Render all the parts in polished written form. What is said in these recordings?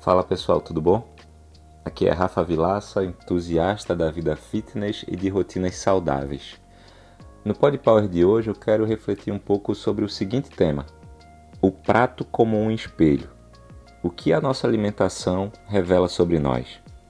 Fala pessoal, tudo bom? Aqui é Rafa Vilaça, entusiasta da vida fitness e de rotinas saudáveis. No Pod Power de hoje eu quero refletir um pouco sobre o seguinte tema: o prato como um espelho. O que a nossa alimentação revela sobre nós?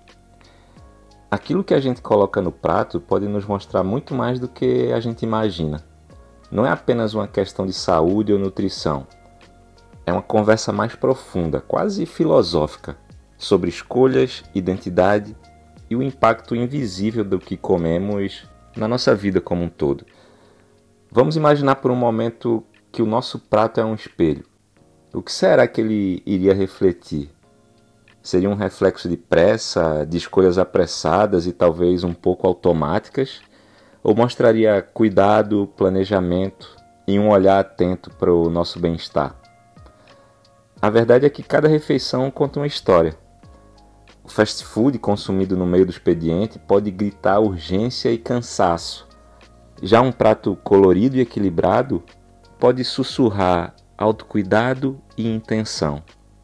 Aquilo que a gente coloca no prato pode nos mostrar muito mais do que a gente imagina. Não é apenas uma questão de saúde ou nutrição. É uma conversa mais profunda, quase filosófica, sobre escolhas, identidade e o impacto invisível do que comemos na nossa vida como um todo. Vamos imaginar por um momento que o nosso prato é um espelho. O que será que ele iria refletir? Seria um reflexo de pressa, de escolhas apressadas e talvez um pouco automáticas? Ou mostraria cuidado, planejamento e um olhar atento para o nosso bem-estar? A verdade é que cada refeição conta uma história. O fast food consumido no meio do expediente pode gritar urgência e cansaço. Já um prato colorido e equilibrado pode sussurrar autocuidado e intenção.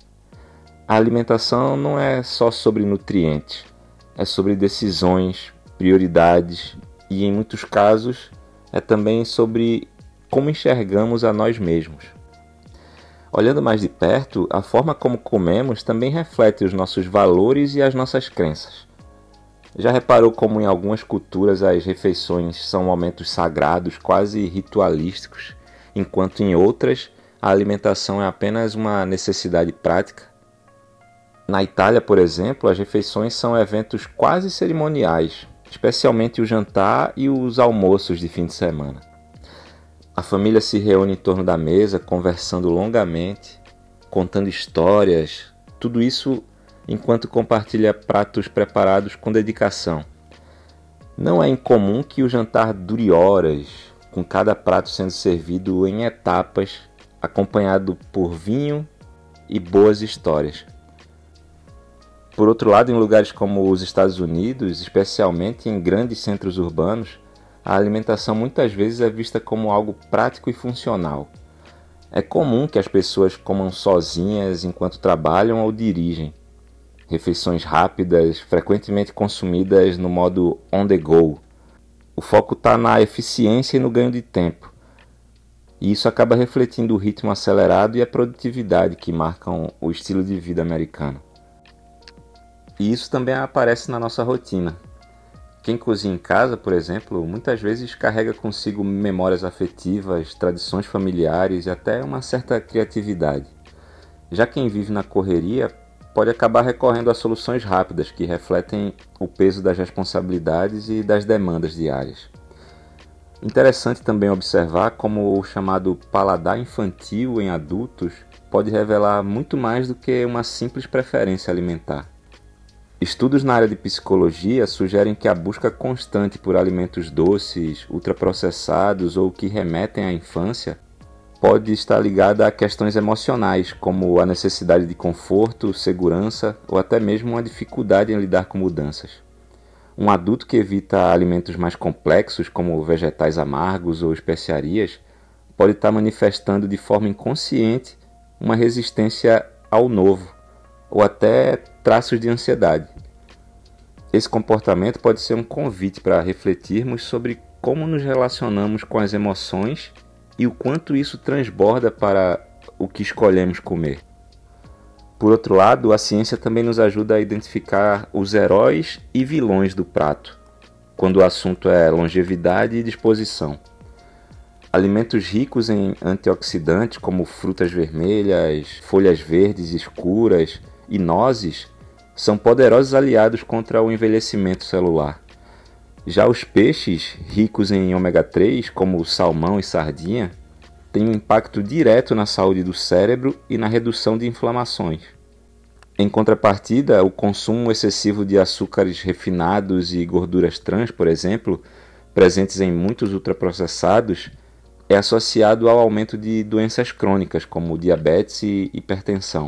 A alimentação não é só sobre nutrientes, é sobre decisões, prioridades e, em muitos casos, é também sobre como enxergamos a nós mesmos. Olhando mais de perto, a forma como comemos também reflete os nossos valores e as nossas crenças. Já reparou como em algumas culturas as refeições são momentos sagrados, quase ritualísticos, enquanto em outras a alimentação é apenas uma necessidade prática? Na Itália, por exemplo, as refeições são eventos quase cerimoniais, especialmente o jantar e os almoços de fim de semana. A família se reúne em torno da mesa, conversando longamente, contando histórias, tudo isso enquanto compartilha pratos preparados com dedicação. Não é incomum que o jantar dure horas, com cada prato sendo servido em etapas, acompanhado por vinho e boas histórias. Por outro lado, em lugares como os Estados Unidos, especialmente em grandes centros urbanos, a alimentação muitas vezes é vista como algo prático e funcional. É comum que as pessoas comam sozinhas enquanto trabalham ou dirigem. Refeições rápidas, frequentemente consumidas no modo on the go. O foco está na eficiência e no ganho de tempo. E isso acaba refletindo o ritmo acelerado e a produtividade que marcam o estilo de vida americano. E isso também aparece na nossa rotina. Quem cozinha em casa, por exemplo, muitas vezes carrega consigo memórias afetivas, tradições familiares e até uma certa criatividade. Já quem vive na correria pode acabar recorrendo a soluções rápidas que refletem o peso das responsabilidades e das demandas diárias. Interessante também observar como o chamado paladar infantil em adultos pode revelar muito mais do que uma simples preferência alimentar. Estudos na área de psicologia sugerem que a busca constante por alimentos doces, ultraprocessados ou que remetem à infância pode estar ligada a questões emocionais, como a necessidade de conforto, segurança ou até mesmo uma dificuldade em lidar com mudanças. Um adulto que evita alimentos mais complexos, como vegetais amargos ou especiarias, pode estar manifestando de forma inconsciente uma resistência ao novo, ou até traços de ansiedade. Esse comportamento pode ser um convite para refletirmos sobre como nos relacionamos com as emoções e o quanto isso transborda para o que escolhemos comer. Por outro lado, a ciência também nos ajuda a identificar os heróis e vilões do prato, quando o assunto é longevidade e disposição. Alimentos ricos em antioxidantes, como frutas vermelhas, folhas verdes escuras e nozes, são poderosos aliados contra o envelhecimento celular. Já os peixes, ricos em ômega 3, como o salmão e sardinha, têm um impacto direto na saúde do cérebro e na redução de inflamações. Em contrapartida, o consumo excessivo de açúcares refinados e gorduras trans, por exemplo, presentes em muitos ultraprocessados, é associado ao aumento de doenças crônicas, como diabetes e hipertensão.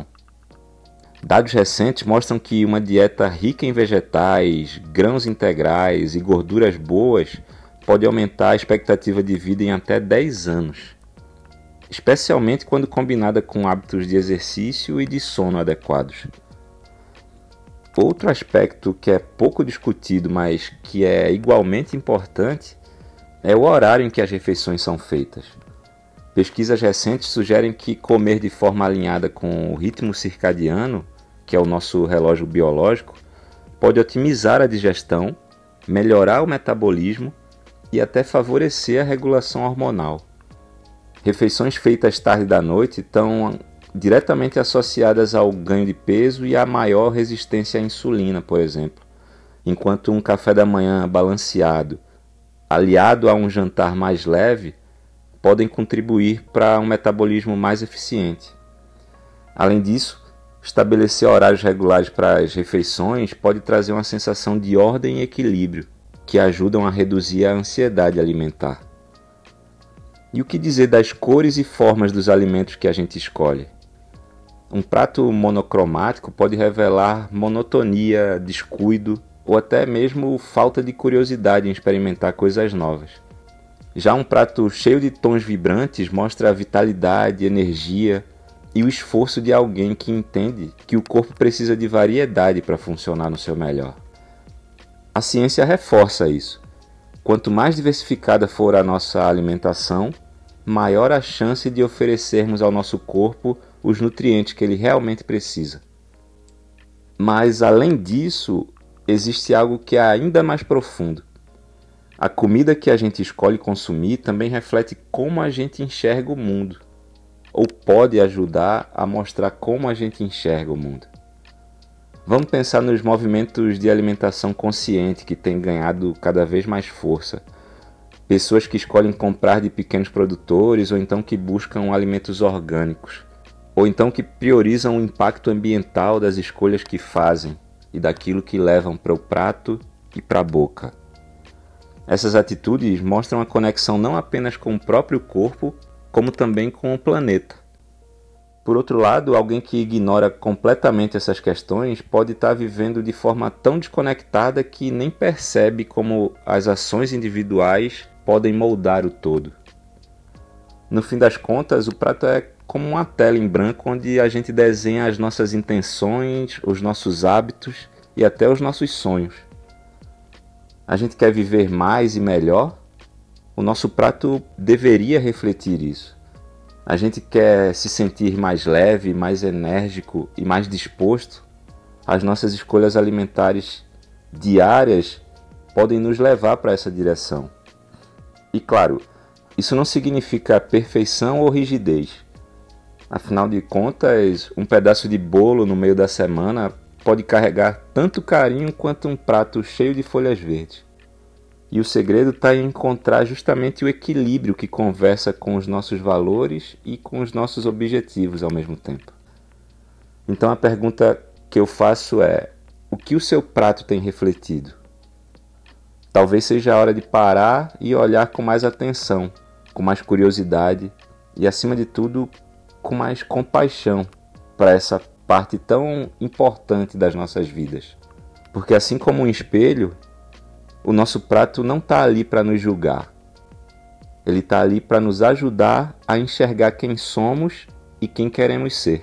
Dados recentes mostram que uma dieta rica em vegetais, grãos integrais e gorduras boas pode aumentar a expectativa de vida em até 10 anos, especialmente quando combinada com hábitos de exercício e de sono adequados. Outro aspecto que é pouco discutido, mas que é igualmente importante, é o horário em que as refeições são feitas. Pesquisas recentes sugerem que comer de forma alinhada com o ritmo circadiano, que é o nosso relógio biológico, pode otimizar a digestão, melhorar o metabolismo e até favorecer a regulação hormonal. Refeições feitas tarde da noite estão diretamente associadas ao ganho de peso e à maior resistência à insulina, por exemplo, enquanto um café da manhã balanceado, aliado a um jantar mais leve, podem contribuir para um metabolismo mais eficiente. Além disso, estabelecer horários regulares para as refeições pode trazer uma sensação de ordem e equilíbrio, que ajudam a reduzir a ansiedade alimentar. E o que dizer das cores e formas dos alimentos que a gente escolhe? Um prato monocromático pode revelar monotonia, descuido ou até mesmo falta de curiosidade em experimentar coisas novas. Já um prato cheio de tons vibrantes mostra a vitalidade, energia e o esforço de alguém que entende que o corpo precisa de variedade para funcionar no seu melhor. A ciência reforça isso. Quanto mais diversificada for a nossa alimentação, maior a chance de oferecermos ao nosso corpo os nutrientes que ele realmente precisa. Mas, além disso, existe algo que é ainda mais profundo. A comida que a gente escolhe consumir também reflete como a gente enxerga o mundo, ou pode ajudar a mostrar como a gente enxerga o mundo. Vamos pensar nos movimentos de alimentação consciente que têm ganhado cada vez mais força. Pessoas que escolhem comprar de pequenos produtores, ou então que buscam alimentos orgânicos, ou então que priorizam o impacto ambiental das escolhas que fazem e daquilo que levam para o prato e para a boca. Essas atitudes mostram a conexão não apenas com o próprio corpo, como também com o planeta. Por outro lado, alguém que ignora completamente essas questões pode estar vivendo de forma tão desconectada que nem percebe como as ações individuais podem moldar o todo. No fim das contas, o prato é como uma tela em branco onde a gente desenha as nossas intenções, os nossos hábitos e até os nossos sonhos. A gente quer viver mais e melhor? O nosso prato deveria refletir isso. A gente quer se sentir mais leve, mais enérgico e mais disposto? As nossas escolhas alimentares diárias podem nos levar para essa direção. E claro, isso não significa perfeição ou rigidez. Afinal de contas, um pedaço de bolo no meio da semana pode carregar tanto carinho quanto um prato cheio de folhas verdes. E o segredo está em encontrar justamente o equilíbrio que conversa com os nossos valores e com os nossos objetivos ao mesmo tempo. Então a pergunta que eu faço é: o que o seu prato tem refletido? Talvez seja a hora de parar e olhar com mais atenção, com mais curiosidade e, acima de tudo, com mais compaixão para essa parte tão importante das nossas vidas. Porque assim como um espelho, o nosso prato não está ali para nos julgar. Ele está ali para nos ajudar a enxergar quem somos e quem queremos ser.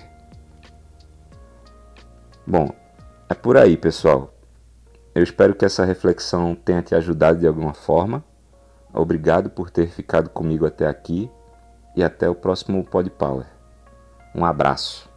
Bom, é por aí, pessoal. Eu espero que essa reflexão tenha te ajudado de alguma forma. Obrigado por ter ficado comigo até aqui e até o próximo Pod Power. Um abraço.